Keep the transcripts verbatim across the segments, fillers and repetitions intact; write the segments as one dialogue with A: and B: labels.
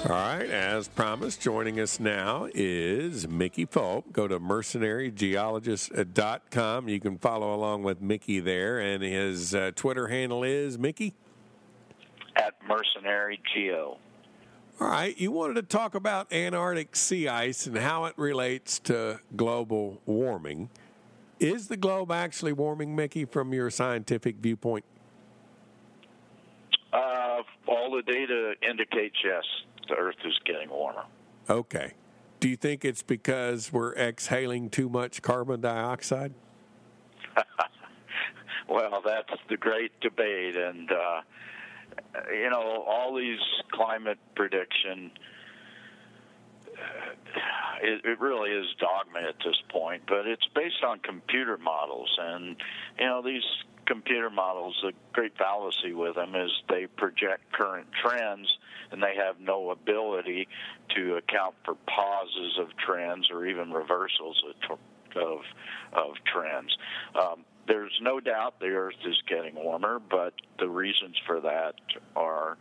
A: All right, as promised, joining us now is Mickey Fulp. Go to mercenary geologist dot com. You can follow along with Mickey there, and his uh, Twitter handle is, Mickey?
B: At Mercenary Geo.
A: All right, you wanted to talk about Antarctic sea ice and how it relates to global warming. Is the globe actually warming, Mickey, from your scientific viewpoint?
B: Uh, all the data indicates yes, the Earth is getting warmer.
A: Okay. Do you think it's because we're exhaling too much carbon dioxide?
B: Well, that's the great debate, and uh, you know, all these climate prediction, it, it really is dogma at this point, but it's based on computer models, and you know, these computer models, the great fallacy with them is they project current trends, and they have no ability to account for pauses of trends or even reversals of of, of trends. Um, there's no doubt the Earth is getting warmer, but the reasons for that are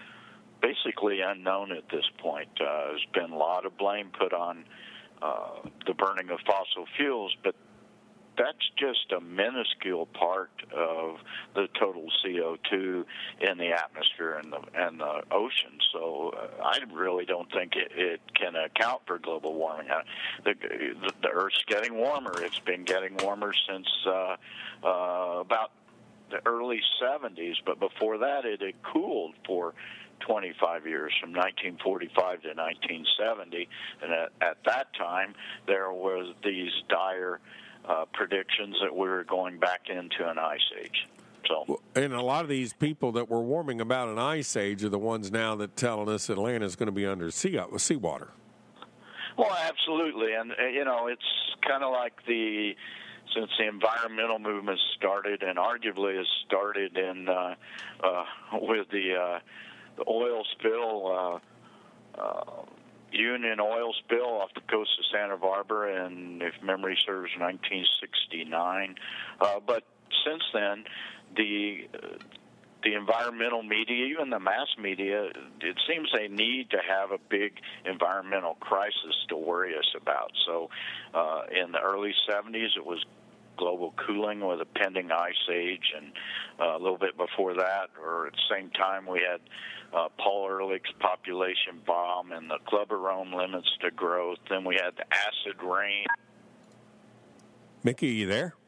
B: basically unknown at this point. Uh, there's been a lot of blame put on uh, the burning of fossil fuels, but that's just a minuscule part of the total C O two in the atmosphere and the and the ocean. So uh, I really don't think it, it can account for global warming. Uh, the, the, the Earth's getting warmer. It's been getting warmer since uh, uh, about the early seventies, but before that it had cooled for twenty-five years, from nineteen forty-five to nineteen seventy, and at, at that time there was these dire Uh, predictions that we were going back into an ice age. So,
A: and a lot of these people that were warming about an ice age are the ones now that telling us Atlanta is going to be under sea seawater.
B: Well, absolutely, and uh, you know, it's kind of like the since the environmental movement started, and arguably has started in uh, uh, with the uh, the oil spill. Uh, uh, Union oil spill off the coast of Santa Barbara, and if memory serves, nineteen sixty-nine. Uh, but since then, the uh, the environmental media, even the mass media, it seems they need to have a big environmental crisis to worry us about. So, uh, in the early seventies, it was global cooling with a pending ice age, and uh, a little bit before that, or at the same time, we had uh, Paul Ehrlich's population bomb and the Clubber Rome limits to growth. Then we had the acid rain.
A: Mickey, you there?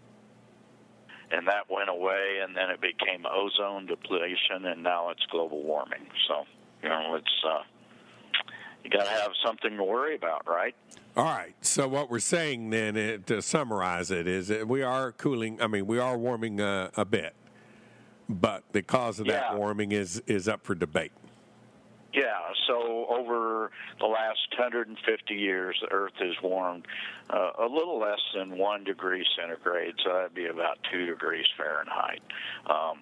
B: And that went away, and then it became ozone depletion, and now it's global warming. So, you know, it's uh, you got to have something to worry about, right?
A: All right. So what we're saying then, uh, to summarize it, is that we are cooling. I mean, we are warming uh, a bit, but the cause of that
B: yeah.
A: warming is is up for debate.
B: Yeah. So over the last one hundred fifty years, the Earth has warmed uh, a little less than one degree centigrade. So that'd be about two degrees Fahrenheit. Um,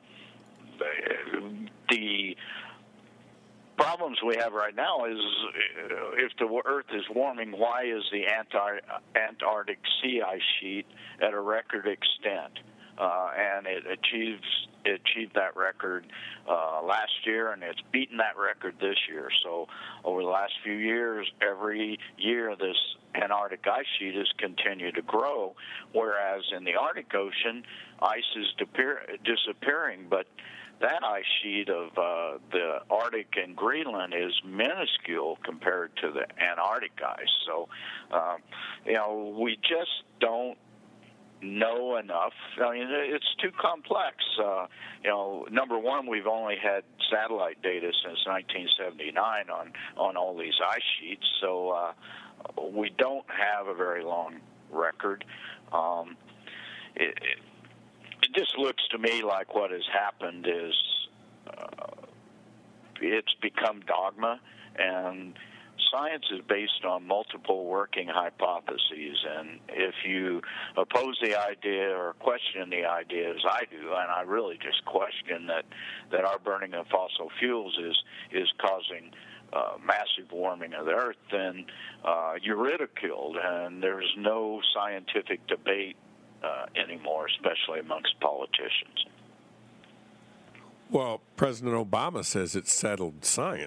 B: the, the problems we have right now is if the Earth is warming, why is the Antar- Antarctic sea ice sheet at a record extent? Uh, and it achieves it achieved that record uh, last year, and it's beaten that record this year. So over the last few years, every year this Antarctic ice sheet has continued to grow, whereas in the Arctic Ocean, ice is disappear- disappearing, but that ice sheet of uh, the Arctic and Greenland is minuscule compared to the Antarctic ice. So, um, you know, we just don't know enough. I mean, it's too complex. Uh, you know, number one, we've only had satellite data since nineteen seventy-nine on, on all these ice sheets, so uh, we don't have a very long record. Um, it, it, It just looks to me like what has happened is uh, it's become dogma, and science is based on multiple working hypotheses. And if you oppose the idea or question the idea, as I do, and I really just question that, that our burning of fossil fuels is is causing uh, massive warming of the Earth, then uh, you're ridiculed, and there's no scientific debate Uh, anymore, especially amongst politicians.
A: Well, President Obama says it's settled science.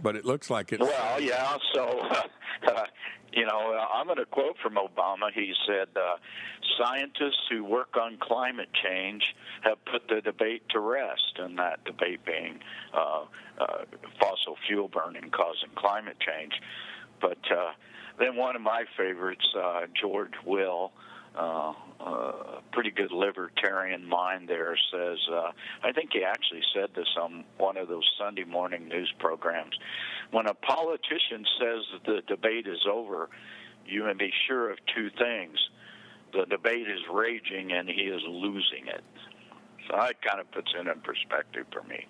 A: but it looks like it's...
B: Well, yeah, so, uh, you know, uh, I'm going to quote from Obama. He said, uh, scientists who work on climate change have put the debate to rest, and that debate being uh, uh, fossil fuel burning causing climate change. But uh, then one of my favorites, uh, George Will, uh, uh, pretty good libertarian mind there, says, uh, I think he actually said this on one of those Sunday morning news programs, when a politician says that the debate is over, you can be sure of two things. The debate is raging and he is losing it. So that kind of puts it in perspective for me.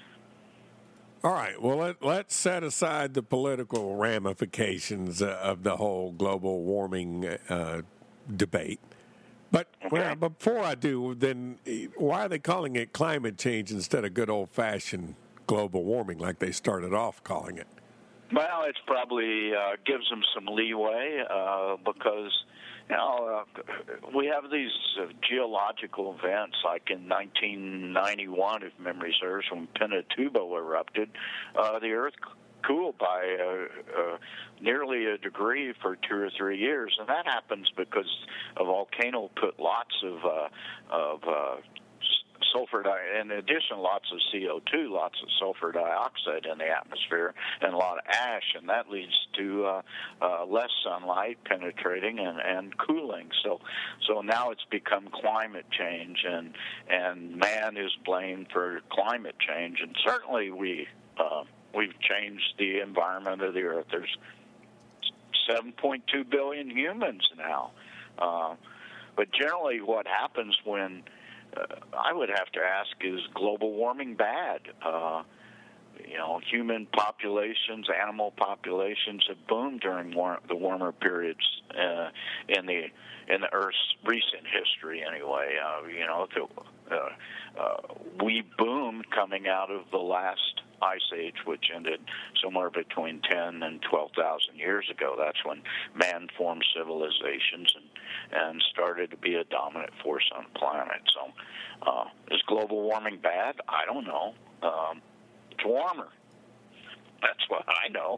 A: All right, well, let, let's set aside the political ramifications uh, of the whole global warming uh, debate. But
B: okay.
A: well, before I do, then why are they calling it climate change instead of good old-fashioned global warming like they started off calling it?
B: Well, it's probably uh, gives them some leeway uh, because, you know, uh, we have these uh, geological events like in nineteen ninety-one, if memory serves, when Pinatubo erupted. Uh, the Earth cooled by uh, uh, nearly a degree for two or three years, and that happens because a volcano put lots of uh, of uh, sulfur di- in addition, lots of C O two, lots of sulfur dioxide in the atmosphere, and a lot of ash, and that leads to uh, uh, less sunlight penetrating and, and cooling. So, so now it's become climate change, and and man is blamed for climate change, and certainly we uh, we've changed the environment of the Earth. There's seven point two billion humans now, uh, but generally, what happens when Uh, I would have to ask, is global warming bad? Uh, you know, human populations, animal populations have boomed during war- the warmer periods uh, in the in the Earth's recent history. Anyway, uh, you know, if it, uh, uh, we boomed coming out of the last ice age, which ended somewhere between ten and twelve thousand years ago. That's when man formed civilizations and and started to be a dominant force on the planet. So, uh, is global warming bad? I don't know. Um, it's warmer. That's what I know.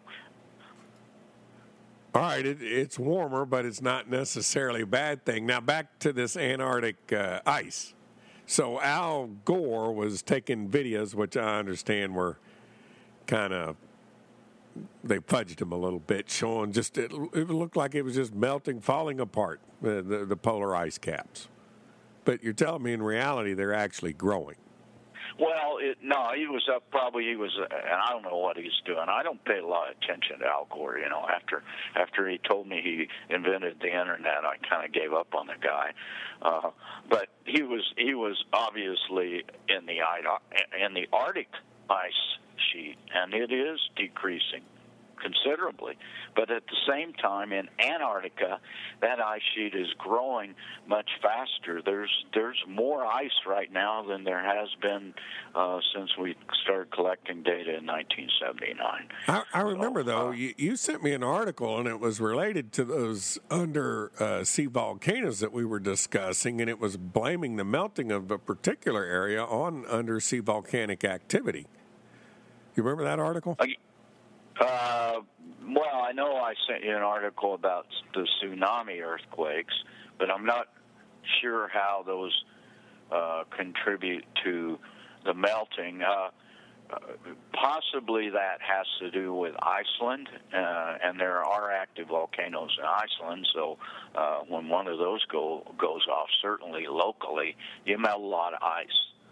A: All right, it, it's warmer, but it's not necessarily a bad thing. Now, back to this Antarctic uh, ice. So Al Gore was taking videos, which I understand were kind of, they fudged him a little bit, showing just, it, it looked like it was just melting, falling apart, uh, the, the polar ice caps. But you're telling me in reality they're actually growing.
B: Well, it, no, he was up. Probably he was, uh, and I don't know what he's doing. I don't pay a lot of attention to Al Gore. You know, after after he told me he invented the internet, I kind of gave up on the guy. Uh, but he was he was obviously in the in the Arctic ice sheet, and it is decreasing considerably. But at the same time, in Antarctica, that ice sheet is growing much faster. There's there's more ice right now than there has been uh, since we started collecting data in nineteen seventy-nine.
A: I, I remember,
B: so,
A: though,
B: uh,
A: you, you sent me an article, and it was related to those under-sea uh, volcanoes that we were discussing, and it was blaming the melting of a particular area on undersea volcanic activity. You remember that article?
B: Uh, well, I know I sent you an article about the tsunami earthquakes, but I'm not sure how those uh, contribute to the melting. Uh, uh, possibly that has to do with Iceland, uh, and there are active volcanoes in Iceland, so uh, when one of those go, goes off, certainly locally, you melt a lot of ice.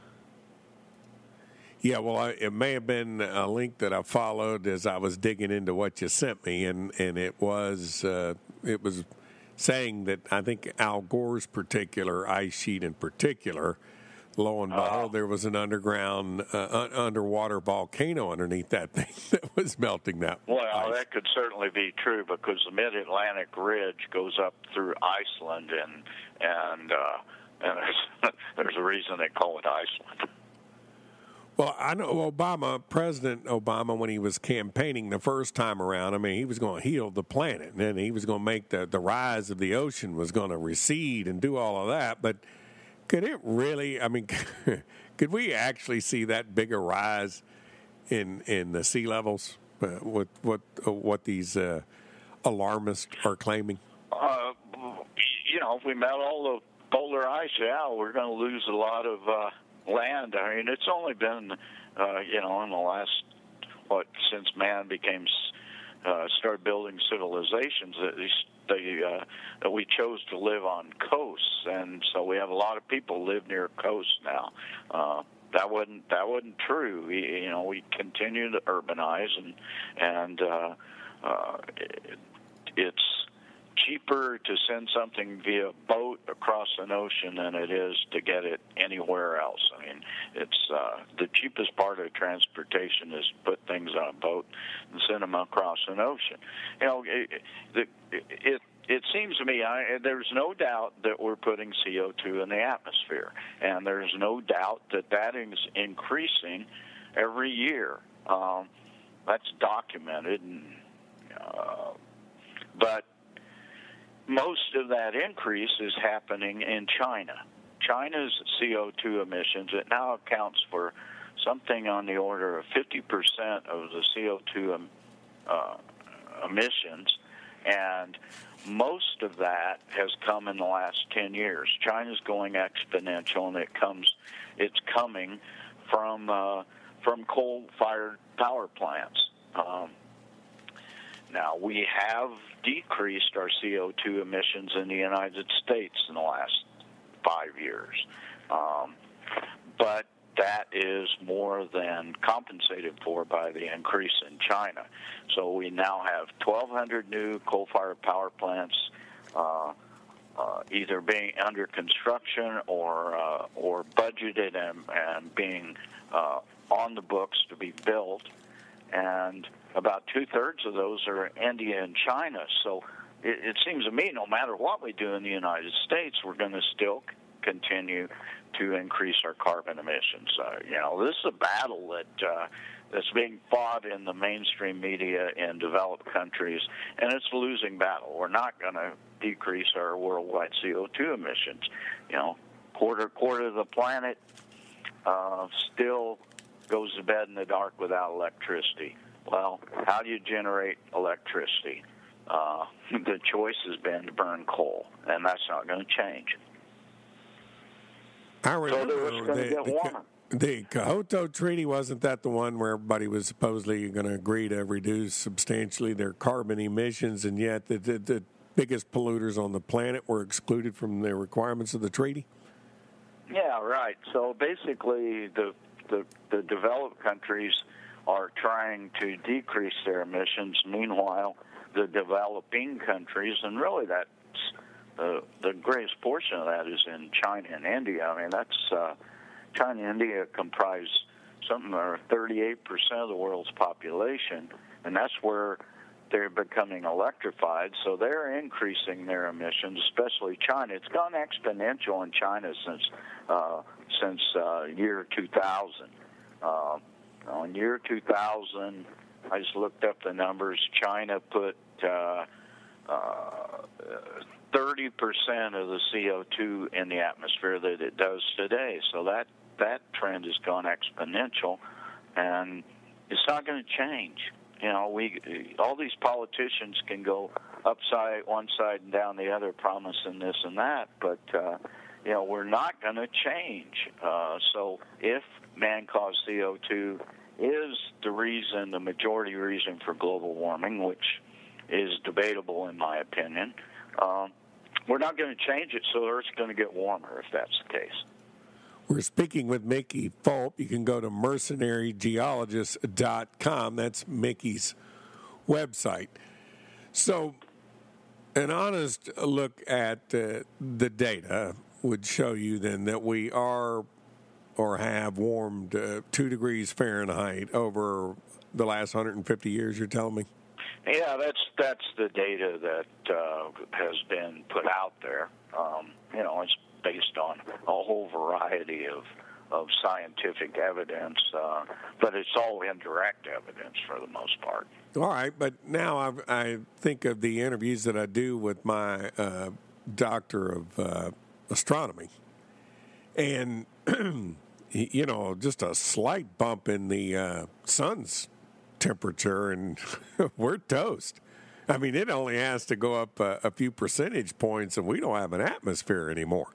A: Yeah, well, I, it may have been a link that I followed as I was digging into what you sent me, and, and it was uh, it was saying that I think Al Gore's particular ice sheet in particular, lo and behold, uh, there was an underground, uh, underwater volcano underneath that thing that was melting that
B: Well,
A: ice.
B: That could certainly be true because the Mid-Atlantic Ridge goes up through Iceland, and and uh, and there's, there's a reason they call it Iceland.
A: Well, I know Obama, President Obama, when he was campaigning the first time around, I mean, he was going to heal the planet, and he was going to make the, the rise of the ocean was going to recede and do all of that. But could it really, I mean, could we actually see that bigger rise in in the sea levels? uh, what what uh, what these uh, alarmists are claiming?
B: Uh, you know, if we melt all the polar ice, yeah, we're going to lose a lot of uh, land. I mean, it's only been, uh, you know, in the last, what, since man became, uh, started building civilizations, that they, uh, that we chose to live on coasts, and so we have a lot of people live near coasts now. Uh, that wasn't that wasn't true. We, you know, we continue to urbanize, and and uh, uh, it, it's cheaper to send something via boat across an ocean than it is to get it anywhere else. I mean, it's uh, the cheapest part of transportation is put things on a boat and send them across an ocean. You know, it it, it, it seems to me I, there's no doubt that we're putting C O two in the atmosphere, and there's no doubt that that is increasing every year. Um, that's documented, and, uh, but most of that increase is happening in China. China's C O two emissions, it now accounts for something on the order of fifty percent of the C O two uh, emissions, and most of that has come in the last ten years. China's going exponential, and it comes, it's coming from uh, from coal-fired power plants. Um, Now, we have decreased our C O two emissions in the United States in the last five years. Um, but that is more than compensated for by the increase in China. So we now have twelve hundred new coal-fired power plants uh, uh, either being under construction or, uh, or budgeted and, and being uh, on the books to be built. And about two-thirds of those are India and China. So it, it seems to me no matter what we do in the United States, we're going to still c- continue to increase our carbon emissions. Uh, you know, this is a battle that uh, that's being fought in the mainstream media in developed countries, and it's a losing battle. We're not going to decrease our worldwide C O two emissions. You know, quarter quarter of the planet uh, still goes to bed in the dark without electricity. Well, how do you generate electricity? Uh, the choice has been to burn coal, and that's not going to change.
A: I remember
B: so it's going to get warmer.
A: The, the Kyoto Treaty, wasn't that the one where everybody was supposedly going to agree to reduce substantially their carbon emissions, and yet the, the, the biggest polluters on the planet were excluded from the requirements of the treaty?
B: Yeah, right. So basically, the the, the developed countries are trying to decrease their emissions. Meanwhile, the developing countries, and really that's uh, the greatest portion of that is in China and India. I mean, that's uh, China and India comprise something like thirty-eight percent of the world's population, and that's where they're becoming electrified. So they're increasing their emissions, especially China. It's gone exponential in China since uh, since uh, year two thousand. Uh, in year two thousand, I just looked up the numbers. China put uh, uh, thirty percent of the C O two in the atmosphere that it does today. So that, that trend has gone exponential, and it's not going to change. You know, we all these politicians can go upside one side and down the other, promising this and that, but uh, you know, we're not going to change. Uh, so if man-caused C O two is the reason, the majority reason for global warming, which is debatable in my opinion, um, we're not going to change it, so Earth's going to get warmer if that's the case.
A: We're speaking with Mickey Fulp. You can go to mercenary geologist dot com. That's Mickey's website. So an honest look at uh, the data would show you then that we are or have warmed uh, two degrees Fahrenheit over the last one hundred fifty years, you're telling me?
B: Yeah, that's that's the data that uh, has been put out there. Um, you know, it's based on a whole variety of of scientific evidence, uh, but it's all indirect evidence for the most part.
A: All right, but now I've, I think of the interviews that I do with my uh, doctor of uh, astronomy, and you know, just a slight bump in the uh, sun's temperature, and we're toast. I mean, it only has to go up a, a few percentage points, and we don't have an atmosphere anymore.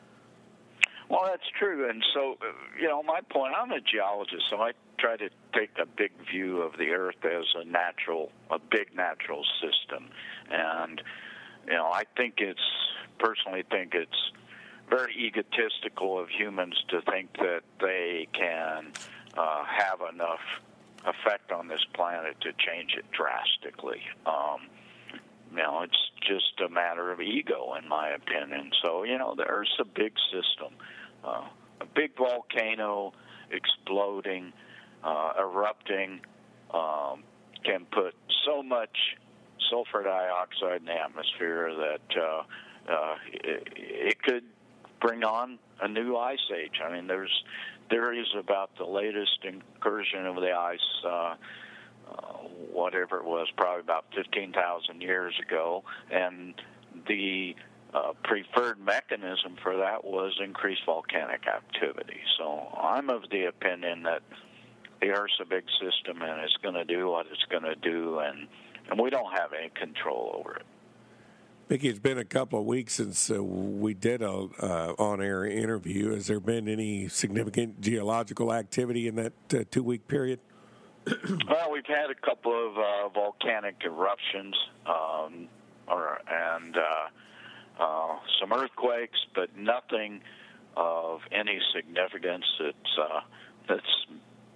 B: Well, that's true. And so, you know, my point, I'm a geologist, so I try to take a big view of the Earth as a natural, a big natural system. And, you know, I think it's, personally think it's very egotistical of humans to think that they can uh, have enough effect on this planet to change it drastically. Um, you know, it's just a matter of ego, in my opinion. So, you know, the Earth's a big system. Uh, a big volcano exploding, uh, erupting, um, can put so much sulfur dioxide in the atmosphere that uh, uh, it, it could bring on a new ice age. I mean, there's theories about the latest incursion of the ice, uh, uh, whatever it was, probably about fifteen thousand years ago, and the uh, preferred mechanism for that was increased volcanic activity. So I'm of the opinion that the Earth's a big system and it's going to do what it's going to do, and, and we don't have any control over it.
A: Mickey, it's been a couple of weeks since uh, we did a uh, on-air interview. Has there been any significant geological activity in that uh, two-week period?
B: Well, we've had a couple of uh, volcanic eruptions, um, or, and uh, uh, some earthquakes, but nothing of any significance that's uh, that's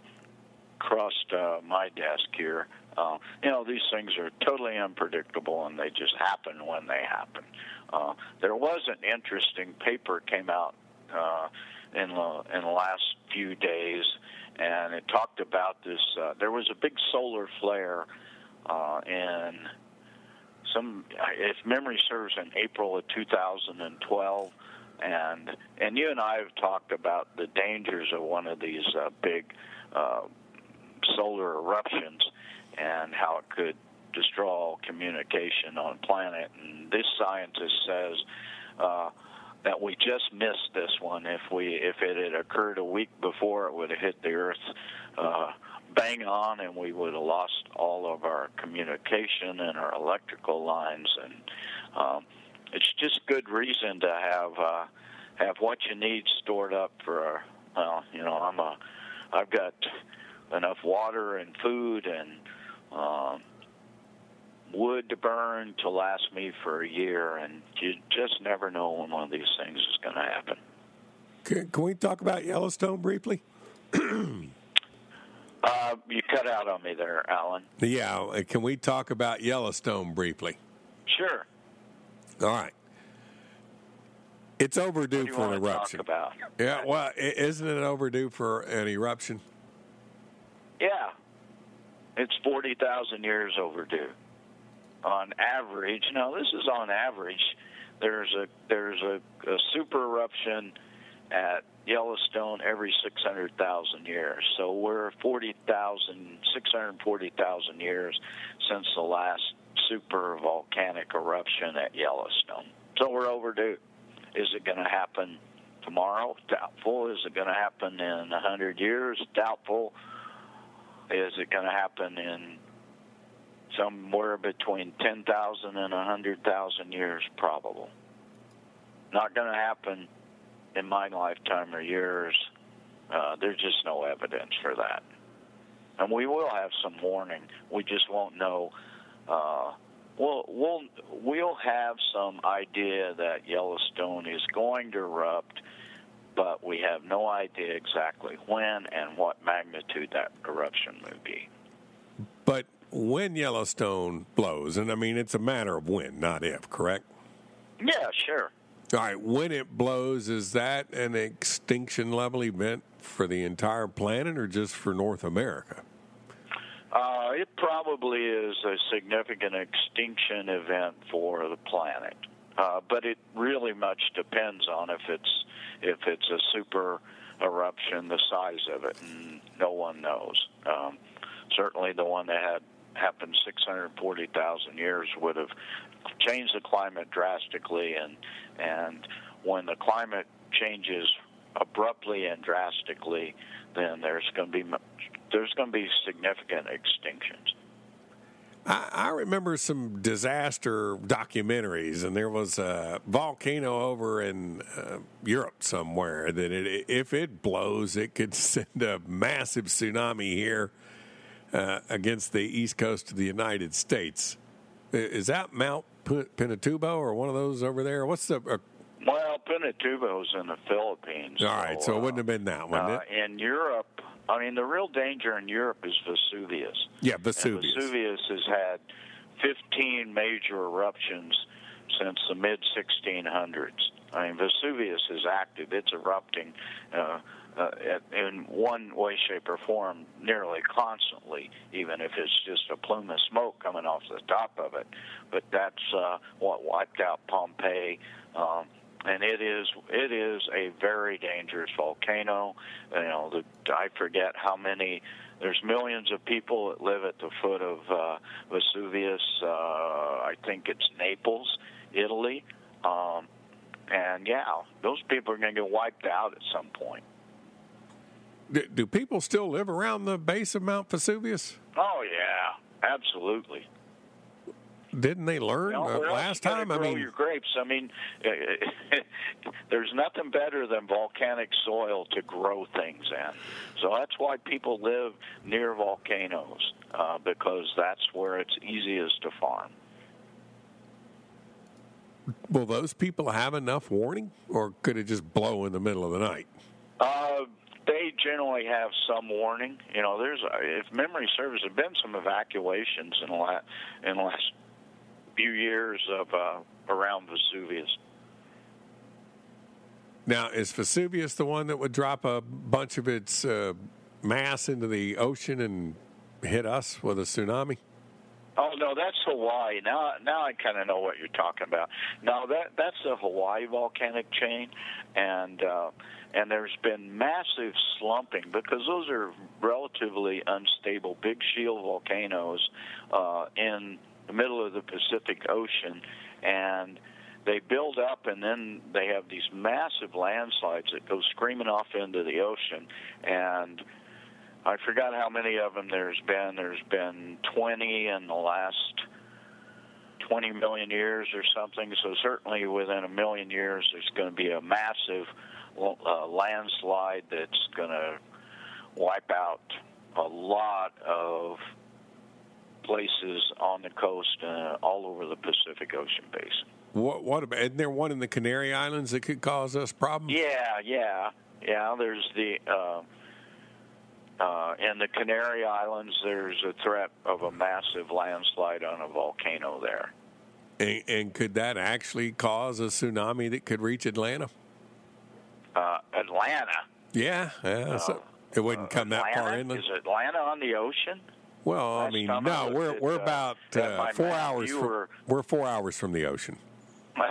B: crossed uh, my desk here. Uh, you know, these things are totally unpredictable, and they just happen when they happen. Uh, there was an interesting paper came out uh, in the in the last few days, and it talked about this. Uh, there was a big solar flare uh, in some, if memory serves, in April of two thousand twelve, and and you and I have talked about the dangers of one of these uh, big uh, solar eruptions and how it could destroy all communication on the planet. And this scientist says uh, that we just missed this one. If we if it had occurred a week before, it would have hit the Earth uh, bang on, and we would have lost all of our communication and our electrical lines. And um, it's just good reason to have uh, have what you need stored up for. Well, you know, I'm a I've got enough water and food and um, wood to burn to last me for a year, and you just never know when one of these things is going to happen.
A: Can, can we talk about Yellowstone briefly?
B: uh, you cut out on me there, Alan.
A: Yeah, can we talk about Yellowstone briefly?
B: Sure.
A: All right. It's overdue
B: what do you
A: for
B: want
A: an
B: to
A: eruption.
B: Talk about?
A: Yeah, well, isn't it overdue for an eruption?
B: Yeah. It's forty thousand years overdue. On average, now this is on average, there's a there's a, a super eruption at Yellowstone every six hundred thousand years. So we're forty thousand, six hundred forty thousand years since the last super volcanic eruption at Yellowstone. So we're overdue. Is it going to happen tomorrow? Doubtful. Is it going to happen in one hundred years? Doubtful. Is it going to happen in somewhere between ten thousand and one hundred thousand years? Probable. Not going to happen in my lifetime or yours. Uh, there's just no evidence for that. And we will have some warning. We just won't know. Uh, we'll, we'll, we'll have some idea that Yellowstone is going to erupt, but we have no idea exactly when and what magnitude that eruption will be.
A: But when Yellowstone blows, and I mean, it's a matter of when, not if, correct?
B: Yeah, sure.
A: All right, when it blows, is that an extinction level event for the entire planet or just for North America?
B: Uh, it probably is a significant extinction event for the planet. Uh, but it really much depends on if it's if it's a super eruption, the size of it, and no one knows. Um, certainly the one that had happened six hundred forty thousand years would have changed the climate drastically, and and when the climate changes abruptly and drastically, then there's going to be there's going to be significant extinctions.
A: I, I remember some disaster documentaries, and there was a volcano over in uh, Europe somewhere that it, if it blows, it could send a massive tsunami here uh, against the east coast of the United States. Is that Mount Pinatubo or one of those over there? What's the... Uh,
B: well, Pinatubo's in the Philippines.
A: All right, so, so it wouldn't have been that one,
B: uh, In Europe, I mean, the real danger in Europe is Vesuvius.
A: Yeah, Vesuvius.
B: And Vesuvius has had fifteen major eruptions since the mid sixteen hundreds. I mean, Vesuvius is active. It's erupting uh, uh, in one way, shape, or form nearly constantly, even if it's just a plume of smoke coming off the top of it. But that's uh, what wiped out Pompeii. Um, And it is it is a very dangerous volcano. You know, the, I forget how many. There's millions of people that live at the foot of uh, Vesuvius. Uh, I think it's Naples, Italy, um, and yeah, those people are going to get wiped out at some point.
A: Do, do people still live around the base of Mount Vesuvius?
B: Oh yeah, absolutely.
A: Didn't they learn
B: no,
A: uh, last time?
B: Grow
A: I mean,
B: your grapes. I mean, there's nothing better than volcanic soil to grow things in. So that's why people live near volcanoes, uh, because that's where it's easiest to farm.
A: Will those people have enough warning, or could it just blow in the middle of the night?
B: Uh, they generally have some warning. You know, there's, if memory serves, there have been some evacuations in the last, in the last few years of uh, around Vesuvius.
A: Now, is Vesuvius the one that would drop a bunch of its uh, mass into the ocean and hit us with a tsunami?
B: Oh no, that's Hawaii. Now, now I kind of know what you're talking about. No, that that's the Hawaii volcanic chain, and uh, and there's been massive slumping because those are relatively unstable, big shield volcanoes uh, in the middle of the Pacific Ocean, and they build up, and then they have these massive landslides that go screaming off into the ocean. And I forgot how many of them there's been. There's been twenty in the last twenty million years or something. So certainly within a million years, there's going to be a massive uh, landslide that's going to wipe out a lot of places on the coast uh, all over the Pacific Ocean basin.
A: What, what about, isn't there one in the Canary Islands that could cause us problems?
B: Yeah, yeah, yeah. There's the uh, uh, in the Canary Islands. There's a threat of a massive landslide on a volcano there.
A: And, and could that actually cause a tsunami that could reach Atlanta?
B: Uh, Atlanta.
A: Yeah, yeah. Uh, so it wouldn't come
B: Atlanta?
A: that far inland.
B: Is Atlanta on the ocean?
A: Well, I
B: Last
A: mean,
B: time I
A: no, we're
B: at,
A: we're
B: uh,
A: about
B: at
A: uh,
B: my
A: four
B: map,
A: hours.
B: you
A: From,
B: were-
A: we're four hours from the ocean.
B: Uh,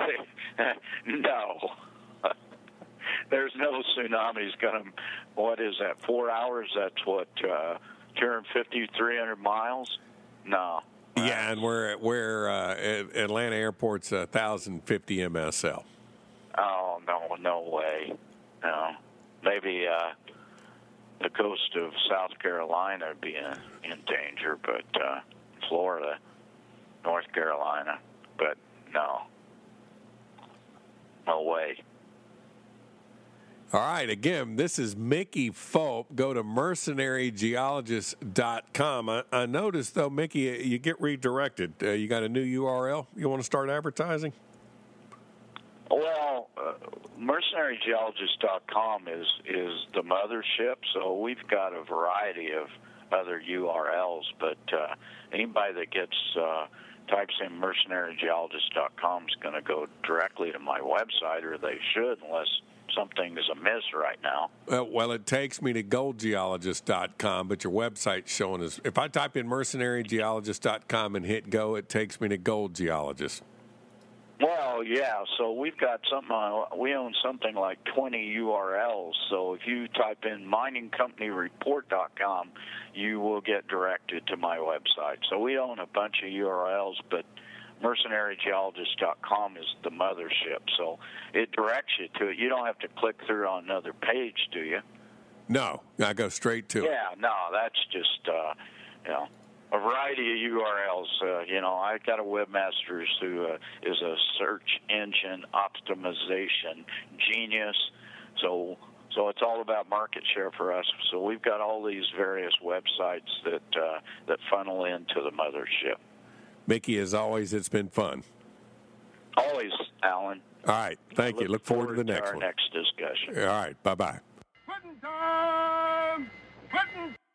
B: no. There's no tsunamis going to, what is that, four hours? That's what, uh, two hundred fifty, three hundred miles? No.
A: Yeah, and we're we're uh, at Atlanta Airport's one thousand fifty M S L.
B: Oh, no, no way. No. Maybe uh, the coast of South Carolina would be in, in danger, but uh, Florida, North Carolina, but no. No way.
A: All right, again, this is Mickey Fulp. Go to mercenary geologist dot com. I, I noticed, though, Mickey, you get redirected. Uh, you got a new U R L you want to start advertising?
B: Well, uh, mercenary geologist dot com is, is the mothership, so we've got a variety of other U R Ls, but uh, anybody that gets uh, types in mercenary geologist dot com is going to go directly to my website, or they should, unless something is amiss right now.
A: Uh, well, it takes me to gold geologist dot com, but your website's showing us. If I type in mercenary geologist dot com and hit go, it takes me to Gold Geologist.
B: Well, yeah, so we've got something on, we own something like twenty U R Ls, so if you type in mining company report dot com, you will get directed to my website. So we own a bunch of U R Ls, but mercenary geologist dot com is the mothership, so it directs you to it. You don't have to click through on another page, do you?
A: No, I go straight to
B: yeah,
A: it.
B: Yeah, no, that's just, uh, you know, a variety of U R Ls. Uh, you know, I got a webmaster who uh, is a search engine optimization genius. So, so it's all about market share for us. So we've got all these various websites that uh, that funnel into the mothership.
A: Mickey, as always, it's been fun.
B: Always, Alan.
A: All right, thank
B: look
A: you. Look forward, forward to the next
B: to our
A: one.
B: Next discussion.
A: All right, bye bye.
C: Quitting time! Quitting